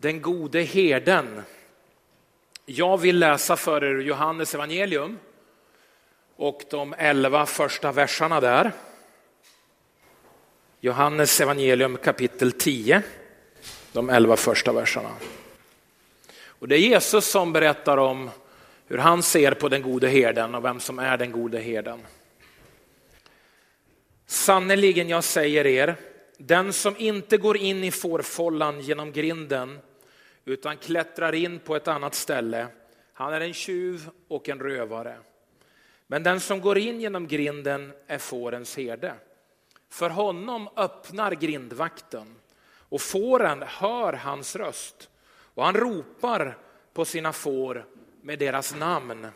Den gode herden. Jag vill läsa för er Johannes evangelium och de 11 första verserna där. Johannes evangelium kapitel 10, de 11 första verserna. Och det är Jesus som berättar om hur han ser på den gode herden och vem som är den gode herden. Sannoliken jag säger er, den som inte går in i fårfållan genom grinden utan klättrar in på ett annat ställe, han är en tjuv och en rövare. Men den som går in genom grinden är fårens herde. För honom öppnar grindvakten och fåren hör hans röst. Och han ropar på sina får med deras namn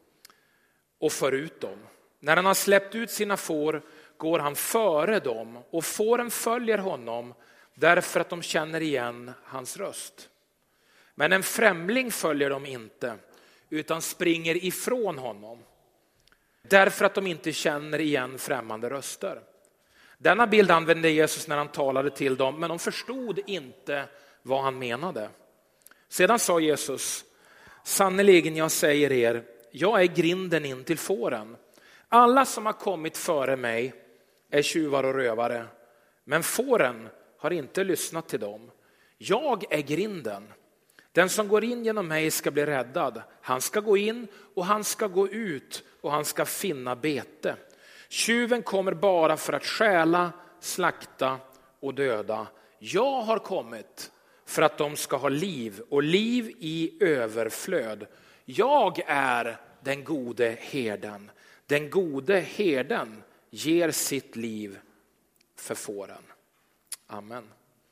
och för ut dem. När han har släppt ut sina får går han före dem och fåren följer honom därför att de känner igen hans röst. Men en främling följer dem inte utan springer ifrån honom därför att de inte känner igen främmande röster. Denna bild använde Jesus när han talade till dem, men de förstod inte vad han menade. Sedan sa Jesus, sannoliken jag säger er, jag är grinden in till fåren. Alla som har kommit före mig är tjuvar och rövare, men fåren har inte lyssnat till dem. Jag är grinden. Den som går in genom mig ska bli räddad. Han ska gå in och han ska gå ut och han ska finna bete. Tjuven kommer bara för att stjäla, slakta och döda. Jag har kommit för att de ska ha liv och liv i överflöd. Jag är den gode herden. Den gode herden ger sitt liv för fåren. Amen.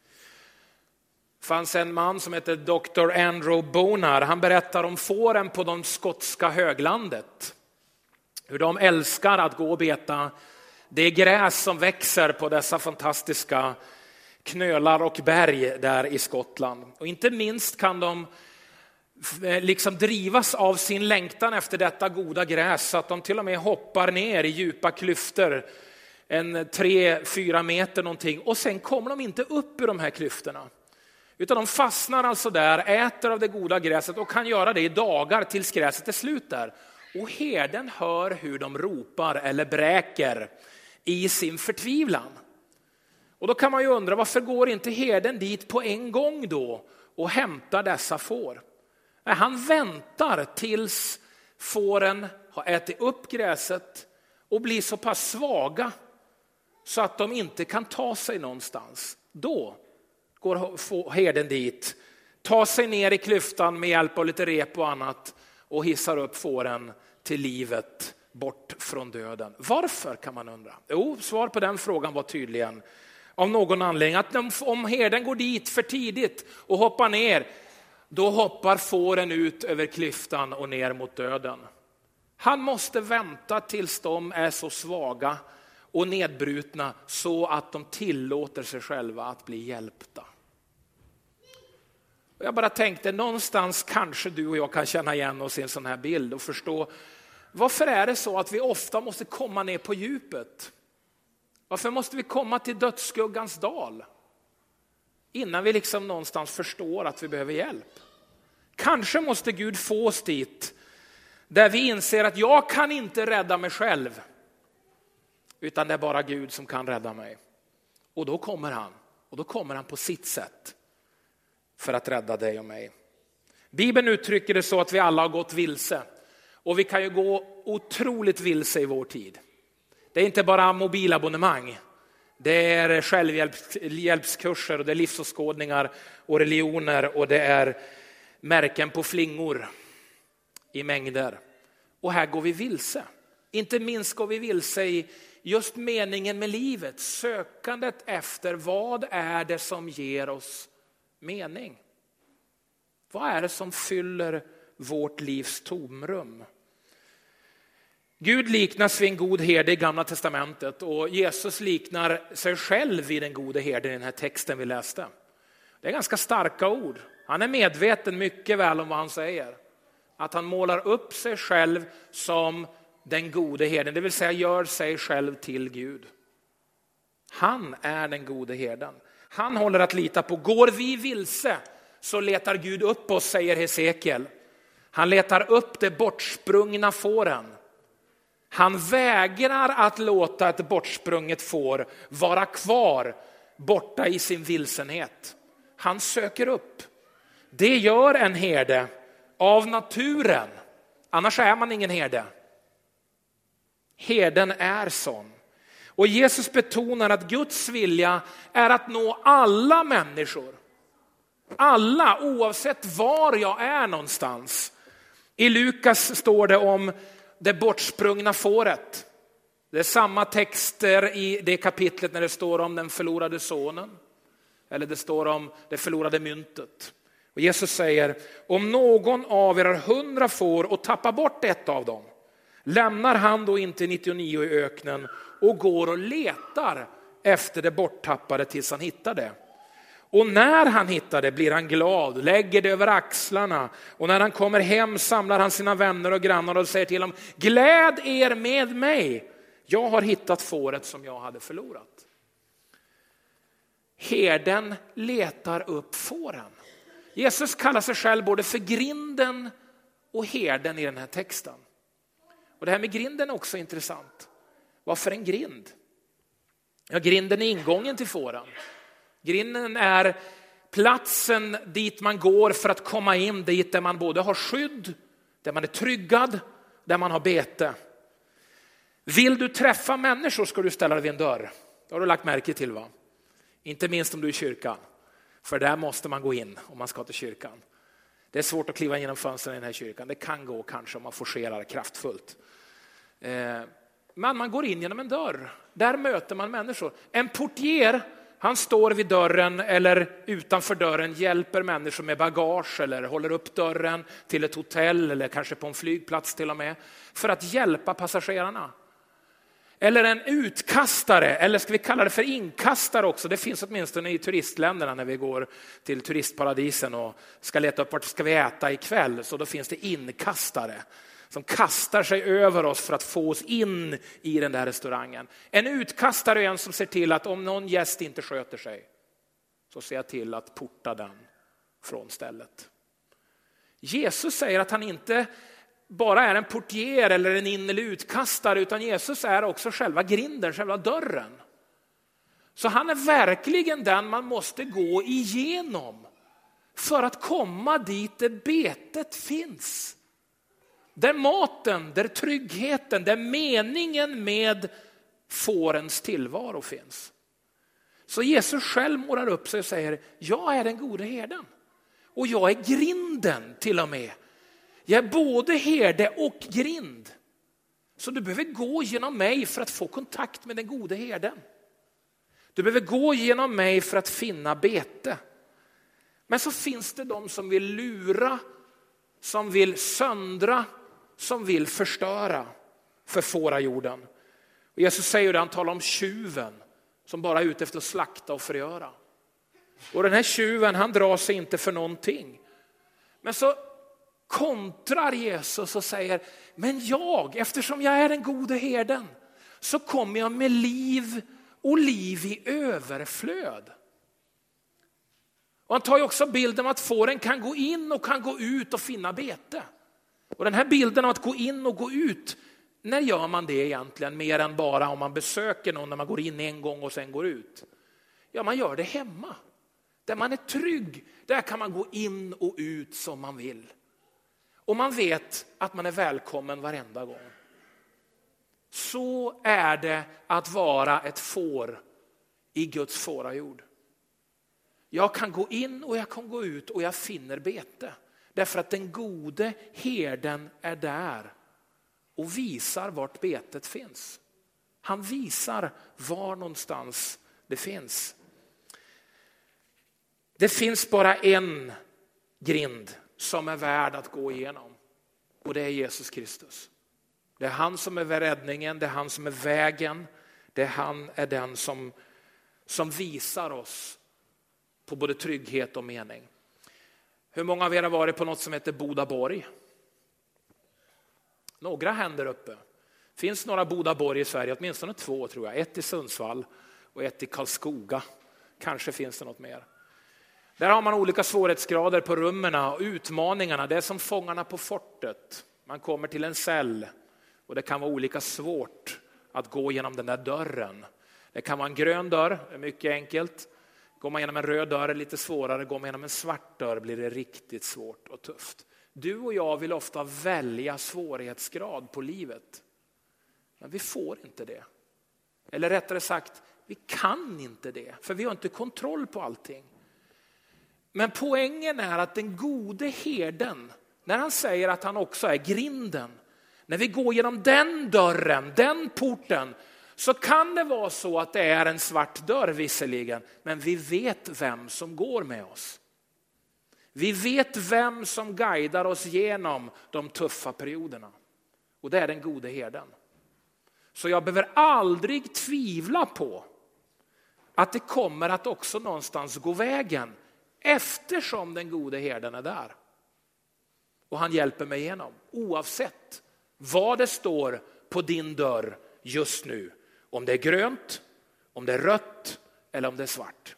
Det fanns en man som heter Dr. Andrew Bonar. Han berättar om fåren på de skotska höglandet. Hur de älskar att gå och beta det gräs som växer på dessa fantastiska knölar och berg där i Skottland. Och inte minst kan de liksom drivas av sin längtan efter detta goda gräs så att de till och med hoppar ner i djupa klyftor, en 3-4 meter någonting, och sen kommer de inte upp ur de här klyftorna. Utan de fastnar alltså där, äter av det goda gräset och kan göra det i dagar tills gräset är slut där. Och herden hör hur de ropar eller bräker i sin förtvivlan. Och då kan man ju undra, varför går inte herden dit på en gång då och hämtar dessa får? Han väntar tills fåren har ätit upp gräset och blir så pass svaga så att de inte kan ta sig någonstans. Då går herden dit, tar sig ner i klyftan med hjälp av lite rep och annat och hissar upp fåren till livet bort från döden. Varför, kan man undra? Jo, svar på den frågan var tydligen av någon anledning att om herden går dit för tidigt och hoppar ner, då hoppar fåren ut över klyftan och ner mot döden. Han måste vänta tills de är så svaga och nedbrutna så att de tillåter sig själva att bli hjälpta. Jag bara tänkte, någonstans kanske du och jag kan känna igen oss i en sån här bild och förstå, varför är det så att vi ofta måste komma ner på djupet? Varför måste vi komma till dödsskuggans dal innan vi liksom någonstans förstår att vi behöver hjälp? Kanske måste Gud få oss dit där vi inser att jag kan inte rädda mig själv, utan det är bara Gud som kan rädda mig. Och då kommer han på sitt sätt för att rädda dig och mig. Bibeln uttrycker det så att vi alla har gått vilse. Och vi kan ju gå otroligt vilse i vår tid. Det är inte bara mobilabonnemang. Det är självhjälpskurser och det är livsåskådningar och religioner och det är märken på flingor i mängder. Och här går vi vilse. Inte minst går vi vilse i just meningen med livet. Sökandet efter vad är det som ger oss mening? Vad är det som fyller vårt livs tomrum? Gud liknas vid en god herde i Gamla testamentet och Jesus liknar sig själv vid den gode herden i den här texten vi läste. Det är ganska starka ord. Han är medveten mycket väl om vad han säger. Att han målar upp sig själv som den gode herden, det vill säga gör sig själv till Gud. Han är den gode herden. Han håller att lita på. Går vi vilse så letar Gud upp oss, säger Hesekiel. Han letar upp de bortsprungna fåren. Han vägrar att låta ett bortsprunget får vara kvar borta i sin vilsenhet. Han söker upp. Det gör en herde av naturen. Annars är man ingen herde. Herden är sån. Och Jesus betonar att Guds vilja är att nå alla människor. Alla, oavsett var jag är någonstans. I Lukas står det om det bortsprungna fåret. Det är samma texter i det kapitlet när det står om den förlorade sonen. Eller det står om det förlorade myntet. Och Jesus säger, om någon av er har 100 får och tappar bort ett av dem, lämnar han då inte 99 i öknen och går och letar efter det borttappade tills han hittar det. Och när han hittar det blir han glad, lägger det över axlarna. Och när han kommer hem samlar han sina vänner och grannar och säger till dem, gläd er med mig. Jag har hittat fåret som jag hade förlorat. Herden letar upp fåren. Jesus kallar sig själv både för grinden och herden i den här texten. Och det här med grinden är också intressant. Varför en grind? Ja, grinden är ingången till fåren. Grinden är platsen dit man går för att komma in dit där man både har skydd, där man är tryggad, där man har bete. Vill du träffa människor ska du ställa dig vid en dörr. Det har du lagt märke till, va? Inte minst om du är i kyrkan. För där måste man gå in om man ska till kyrkan. Det är svårt att kliva genom fönstren i den här kyrkan. Det kan gå kanske om man forcerar kraftfullt. Men man går in genom en dörr. Där möter man människor. En portier, han står vid dörren eller utanför dörren, hjälper människor med bagage eller håller upp dörren till ett hotell eller kanske på en flygplats till och med. För att hjälpa passagerarna. Eller en utkastare, eller ska vi kalla det för inkastare också. Det finns åtminstone i turistländerna när vi går till turistparadisen och ska leta upp vart ska vi äta ikväll. Så då finns det inkastare som kastar sig över oss för att få oss in i den där restaurangen. En utkastare är en som ser till att om någon gäst inte sköter sig så ser jag till att porta den från stället. Jesus säger att han inte bara är en portier eller en in- eller utkastare, utan Jesus är också själva grinden, själva dörren. Så han är verkligen den man måste gå igenom för att komma dit där betet finns. Där maten, där tryggheten, där meningen med fårens tillvaro finns. Så Jesus själv målar upp sig och säger, jag är den gode herden. Och jag är grinden till och med. Jag är både herde och grind. Så du behöver gå genom mig för att få kontakt med den gode herden. Du behöver gå genom mig för att finna bete. Men så finns det de som vill lura, som vill söndra, som vill förstöra för fårajorden. Och Jesus säger det, han talar om tjuven som bara är ute efter att slakta och förgöra. Och den här tjuven, han drar sig inte för någonting. Men så kontrar Jesus och säger, men eftersom jag är den gode herden, så kommer jag med liv och liv i överflöd. Och han tar ju också bilden av att fåren kan gå in och kan gå ut och finna bete. Och den här bilden av att gå in och gå ut, när gör man det egentligen mer än bara om man besöker någon när man går in en gång och sen går ut? Ja, man gör det hemma. Där man är trygg, där kan man gå in och ut som man vill. Och man vet att man är välkommen varenda gång. Så är det att vara ett får i Guds fårajord. Jag kan gå in och jag kan gå ut och jag finner bete. Därför att den gode herden är där och visar vart betet finns. Han visar var någonstans det finns. Det finns bara en grind som är värd att gå igenom. Och det är Jesus Kristus. Det är han som är räddningen, det är han som är vägen. Det är han är den som visar oss på både trygghet och mening. Hur många av er har varit på något som heter Bodaborg? Några händer uppe. Finns några Bodaborg i Sverige, åtminstone 2 tror jag. 1 i Sundsvall och 1 i Karlskoga. Kanske finns det något mer. Där har man olika svårighetsgrader på rummen och utmaningarna. Det är som fångarna på fortet. Man kommer till en cell och det kan vara olika svårt att gå genom den där dörren. Det kan vara en grön dörr, det är mycket enkelt. Går man genom en röd dörr är det lite svårare. Går man genom en svart dörr blir det riktigt svårt och tufft. Du och jag vill ofta välja svårighetsgrad på livet. Men vi får inte det. Eller rättare sagt, vi kan inte det. För vi har inte kontroll på allting. Men poängen är att den gode herden, när han säger att han också är grinden. När vi går genom den dörren, den porten, så kan det vara så att det är en svart dörr visserligen. Men vi vet vem som går med oss. Vi vet vem som guidar oss genom de tuffa perioderna. Och det är den gode herden. Så jag behöver aldrig tvivla på att det kommer att också någonstans gå vägen. Eftersom den gode herden är där. Och han hjälper mig igenom. Oavsett vad det står på din dörr just nu. Om det är grönt, om det är rött eller om det är svart.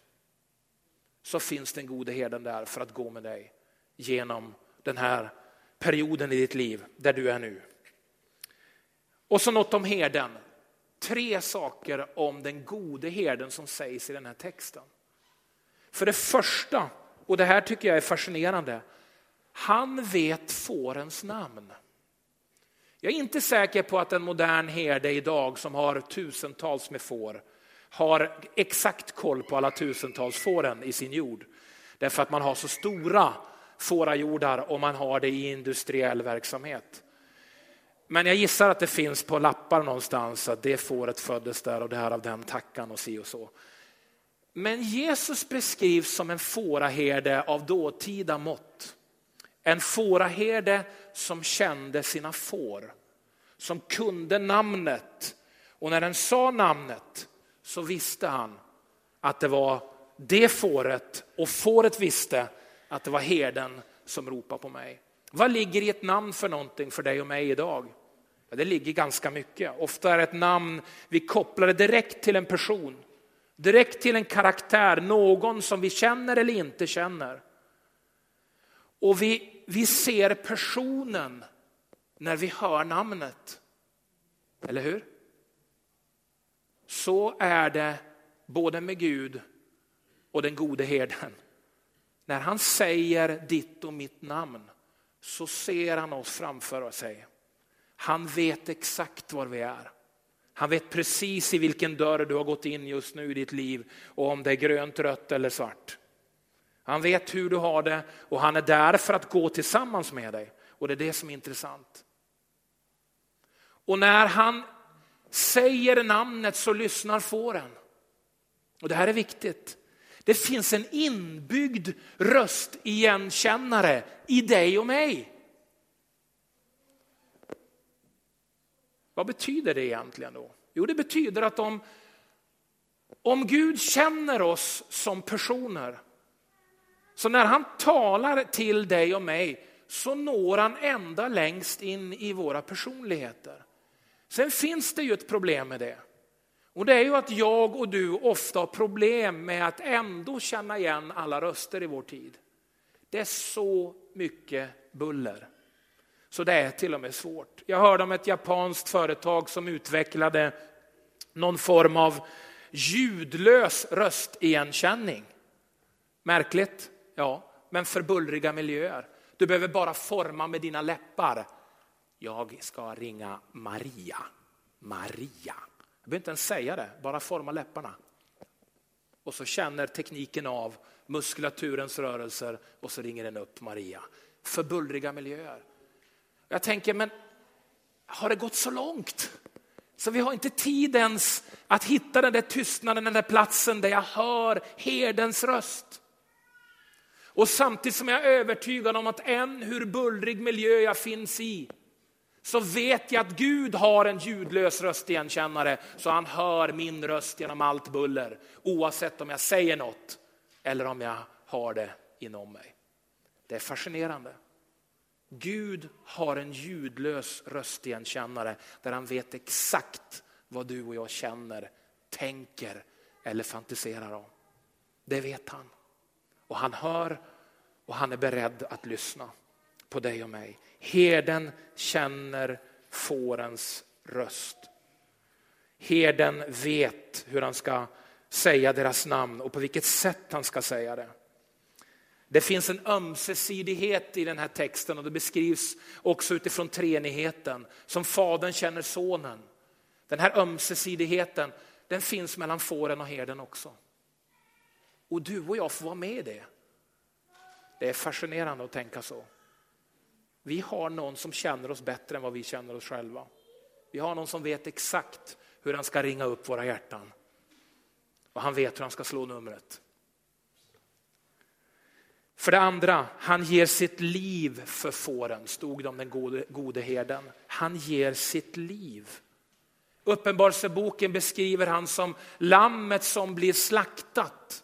Så finns den gode herden där för att gå med dig genom den här perioden i ditt liv där du är nu. Och så något om herden. 3 saker om den gode herden som sägs i den här texten. För det första, och det här tycker jag är fascinerande. Han vet fårens namn. Jag är inte säker på att en modern herde idag som har tusentals med får har exakt koll på alla tusentals fåren i sin jord. Därför att man har så stora fårajordar och man har det i industriell verksamhet. Men jag gissar att det finns på lappar någonstans att det fåret föddes där och det här av den tackan och si och så. Men Jesus beskrivs som en fåraherde av dåtida mått. En fåraherde som kände sina får. Som kunde namnet. Och när den sa namnet så visste han att det var det fåret. Och fåret visste att det var herden som ropade på mig. Vad ligger i ett namn för någonting för dig och mig idag? Ja, det ligger ganska mycket. Ofta är det ett namn vi kopplar det direkt till en person. Direkt till en karaktär. Någon som vi känner eller inte känner. Och vi ser personen när vi hör namnet. Eller hur? Så är det både med Gud och den gode herden. När han säger ditt och mitt namn så ser han oss framför sig. Han vet exakt var vi är. Han vet precis i vilken dörr du har gått in just nu i ditt liv och om det är grönt, rött eller svart. Han vet hur du har det och han är där för att gå tillsammans med dig. Och det är det som är intressant. Och när han säger namnet så lyssnar fåren. Och det här är viktigt. Det finns en inbyggd röstigenkännare i dig och mig. Vad betyder det egentligen då? Jo, det betyder att om Gud känner oss som personer, så när han talar till dig och mig så når han ända längst in i våra personligheter. Sen finns det ju ett problem med det. Och det är ju att jag och du ofta har problem med att ändå känna igen alla röster i vår tid. Det är så mycket buller. Så det är till och med svårt. Jag hörde om ett japanskt företag som utvecklade någon form av ljudlös röstigenkänning. Märkligt? Ja, men för bullriga miljöer. Du behöver bara forma med dina läppar. Jag ska ringa Maria. Maria. Jag behöver inte ens säga det, bara forma läpparna. Och så känner tekniken av muskulaturens rörelser och så ringer den upp Maria. För bullriga miljöer. Jag tänker, men har det gått så långt? Så vi har inte tid ens att hitta den där tystnaden, den där platsen där jag hör herdens röst. Och samtidigt som jag är övertygad om att än hur bullrig miljö jag finns i, så vet jag att Gud har en ljudlös röstigenkännare, så han hör min röst genom allt buller. Oavsett om jag säger något eller om jag har det inom mig. Det är fascinerande. Gud har en ljudlös röstigenkännare där han vet exakt vad du och jag känner, tänker eller fantiserar om. Det vet han. Och han hör och han är beredd att lyssna på dig och mig. Herden känner fårens röst. Herden vet hur han ska säga deras namn och på vilket sätt han ska säga det. Det finns en ömsesidighet i den här texten och det beskrivs också utifrån treenigheten. Som fadern känner sonen. Den här ömsesidigheten, den finns mellan fåren och herden också. Och du och jag får vara med i det. Det är fascinerande att tänka så. Vi har någon som känner oss bättre än vad vi känner oss själva. Vi har någon som vet exakt hur han ska ringa upp våra hjärtan. Och han vet hur han ska slå numret. För det andra, han ger sitt liv för fåren, stod det om den gode herden. Han ger sitt liv. Uppenbarelseboken beskriver han som lammet som blir slaktat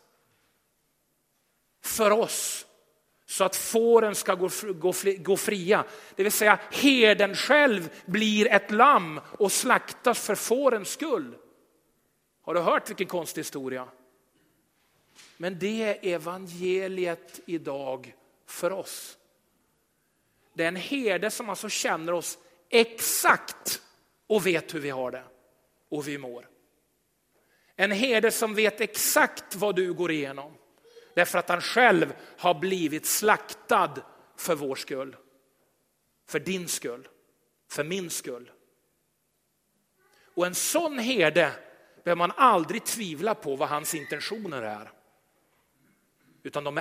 för oss. Så att fåren ska gå fria. Det vill säga herden själv blir ett lamm och slaktas för fårens skull. Har du hört vilken konstig historia? Men det är evangeliet idag för oss. Det är en herde som alltså känner oss exakt och vet hur vi har det och vi mår. En herde som vet exakt vad du går igenom. Därför att han själv har blivit slaktad för vår skull. För din skull. För min skull. Och en sån herde behöver man aldrig tvivla på vad hans intentioner är. Utan de är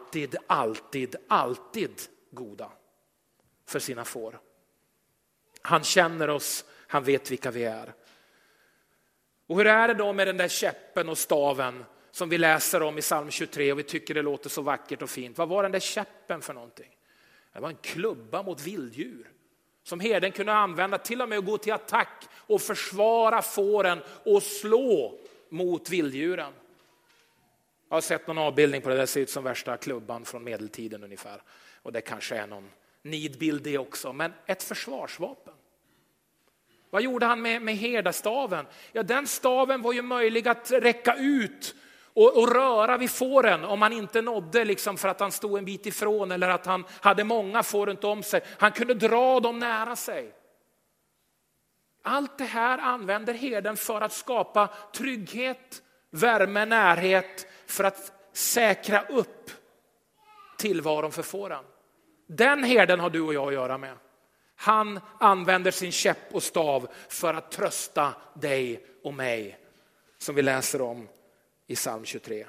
alltid goda för sina får. Han känner oss, han vet vilka vi är. Och hur är det då med den där käppen och staven som vi läser om i psalm 23 och vi tycker det låter så vackert och fint. Vad var den där käppen för någonting? Det var en klubba mot vilddjur. Som herden kunde använda till och med att gå till attack och försvara fåren och slå mot vilddjuren. Jag har sett någon avbildning på det där, ser ut som värsta klubban från medeltiden ungefär. Och det kanske är någon nidbild det också, men ett försvarsvapen. Vad gjorde han med herdastaven? Ja, den staven var ju möjlig att räcka ut och röra vid fåren om han inte nådde liksom för att han stod en bit ifrån eller att han hade många får runt om sig. Han kunde dra dem nära sig. Allt det här använder herden för att skapa trygghet, värme, närhet, för att säkra upp tillvaron för fåren. Den herden har du och jag att göra med. Han använder sin käpp och stav för att trösta dig och mig, som vi läser om i psalm 23.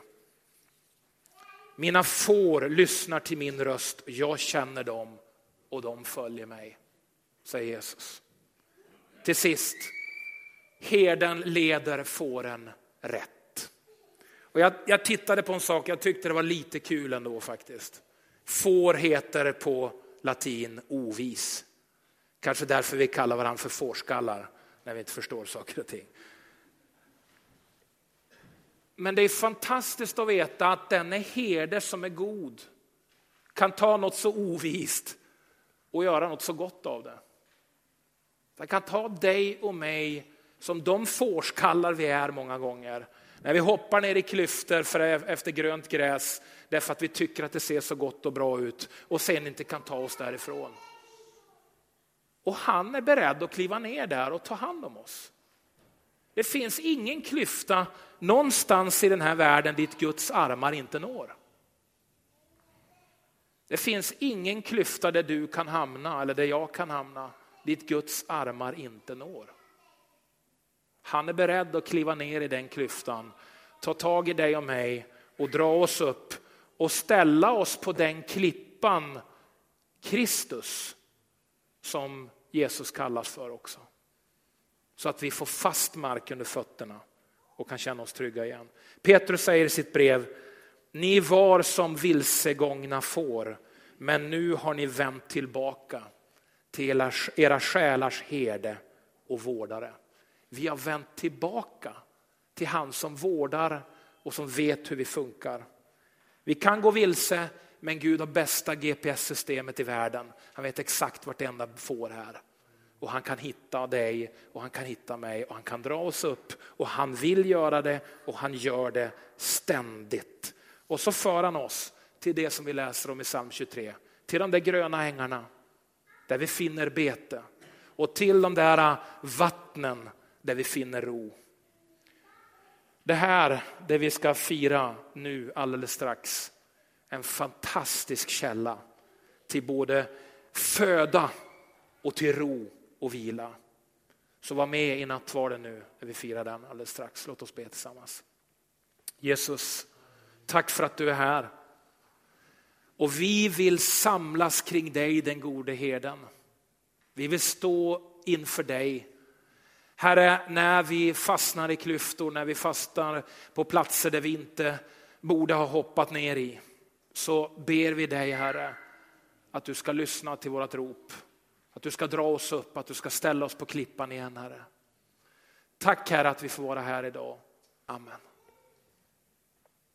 Mina får lyssnar till min röst, jag känner dem och de följer mig, säger Jesus. Till sist, herden leder fåren rätt. Och jag tittade på en sak, jag tyckte det var lite kul ändå faktiskt. Får heter på latin ovis. Kanske därför vi kallar varandra för fårskallar när vi inte förstår saker och ting. Men det är fantastiskt att veta att den är herde som är god kan ta något så ovist och göra något så gott av det. Den kan ta dig och mig som de fårskallar vi är många gånger. När vi hoppar ner i klyftor efter grönt gräs därför att vi tycker att det ser så gott och bra ut och sen inte kan ta oss därifrån. Och han är beredd att kliva ner där och ta hand om oss. Det finns ingen klyfta någonstans i den här världen dit Guds armar inte når. Det finns ingen klyfta där du kan hamna eller där jag kan hamna dit Guds armar inte når. Han är beredd att kliva ner i den klyftan, ta tag i dig och mig och dra oss upp och ställa oss på den klippan Kristus som Jesus kallas för också. Så att vi får fast mark under fötterna och kan känna oss trygga igen. Petrus säger i sitt brev, ni var som vilsegångna får, men nu har ni vänt tillbaka till era själars herde och vårdare. Vi har vänt tillbaka till han som vårdar och som vet hur vi funkar. Vi kan gå vilse, men Gud har bästa GPS-systemet i världen. Han vet exakt vart enda får här. Och han kan hitta dig och han kan hitta mig och han kan dra oss upp. Och han vill göra det och han gör det ständigt. Och så för han oss till det som vi läser om i psalm 23. Till de där gröna ängarna där vi finner bete. Och till de där vattnen där vi finner ro. Det här, det vi ska fira nu alldeles strax, en fantastisk källa till både föda och till ro och vila. Så var med i nattvarden nu när vi firar den alldeles strax. Låt oss be tillsammans. Jesus, tack för att du är här. Och vi vill samlas kring dig, den gode herden. Vi vill stå inför dig. Herre, när vi fastnar i klyftor, när vi fastnar på platser där vi inte borde ha hoppat ner i, så ber vi dig, Herre, att du ska lyssna till vårat rop. Att du ska dra oss upp, att du ska ställa oss på klippan igen, Herre. Tack, Herre, att vi får vara här idag. Amen.